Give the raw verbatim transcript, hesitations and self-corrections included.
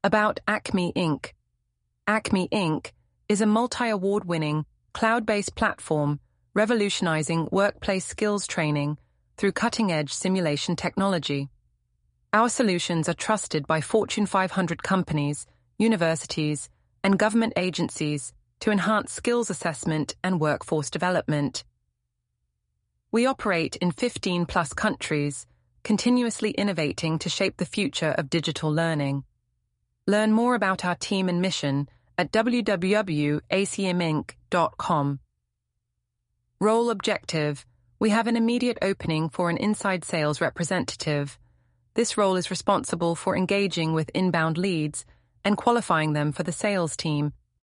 About Acme Incorporated. Acme Incorporated is a multi-award-winning, cloud-based platform revolutionizing workplace skills training through cutting-edge simulation technology. Our solutions are trusted by Fortune five hundred companies, universities, and government agencies to enhance skills assessment and workforce development. We operate in fifteen plus countries, continuously innovating to shape the future of digital learning. Learn more about our team and mission at w w w dot a c m inc dot com. Role objective: we have an immediate opening for an inside sales representative. This role is responsible for engaging with inbound leads and qualifying them for the sales team